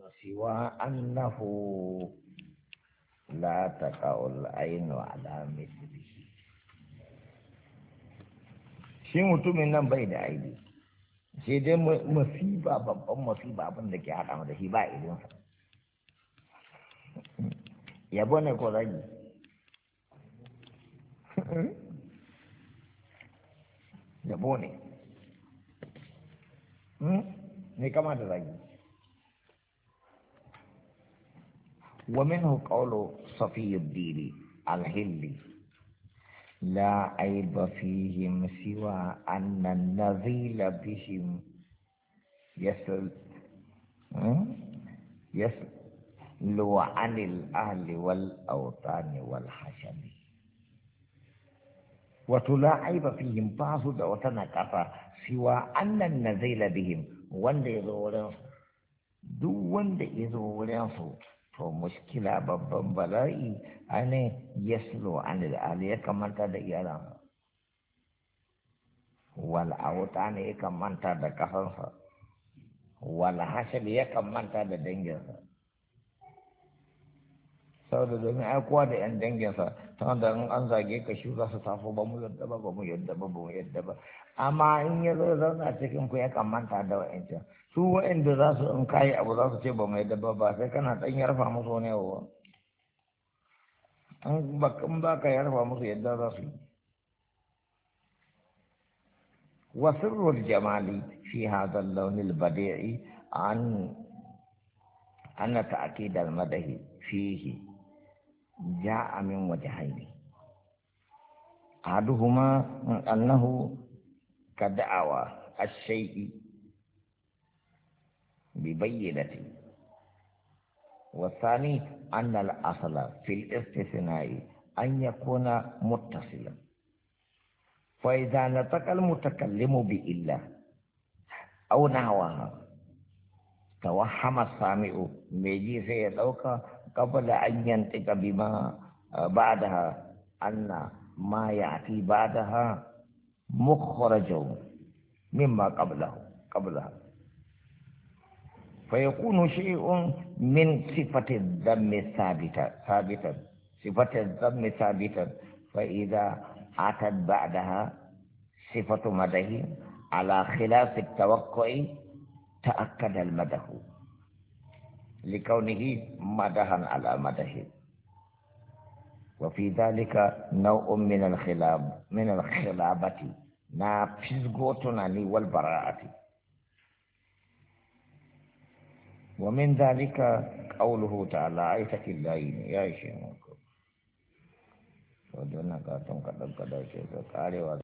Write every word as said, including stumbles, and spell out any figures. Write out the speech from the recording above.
سوى أنه لا تقع العين على مثله shi mutumin nan bai da aibi sai dai masiba babban masiba abin da ke haɗa da shi ba ilinsa yabo ne ko zagi yabo ne ne kama da zagi ومنه قول صفي الدين الهلي لا عيب فيهم سوى أن النذيل بهم يسل يسلو عن الأهل والأوطان والحشم وتلا عيب فيهم بعض وتنكفى سوى أن النذيل بهم وند يزولون دو وند يزولون صوت to muskila babban bala'i ane yaslo an al'ali ya kamanta da iyalansa wal auta ne ya kamanta da kafansa wal hashabi ya kamanta da danginsa saboda domin aikuwa da yan danginsa ta wanda in an zage ka shi za su tafo ba mu yadda ba ba mu yadda ba ba mu yadda ba amma in ya zo zauna cikin ku ya kamanta da wa'ancan su wa'anda za su in kayi abu za su ce ba mu yadda ba ba sai kana ɗan yarfa musu wani yawa in ba ka yarfa musu yadda za su yi وسر الجمال في هذا اللون البديع عن أن تأكيد المدح فيه جاء من وجهين أحدهما أنه كدعوى الشيء ببينة والثاني أن الأصل في الاستثناء أن يكون متصلا فإذا نطق المتكلم بإلا أو نحوها توهم السامع ميجي سيدوك قبل أن ينطق بما بعدها أن ما يأتي بعدها مخرج مما قبله قبلها فيكون شيء من صفة الذم ثابتا ثابتا صفة الذم ثابتا فإذا أتت بعدها صفة مدح على خلاف التوقع تأكد المدح لكونه مدحا على مدح وفي ذلك نوع من الخلاب من الخلابة نافذغوتنا والبراءة ومن ذلك قوله تعالى آية اللين يا شيخ ودنا كاتم كذا كذا شيء كاري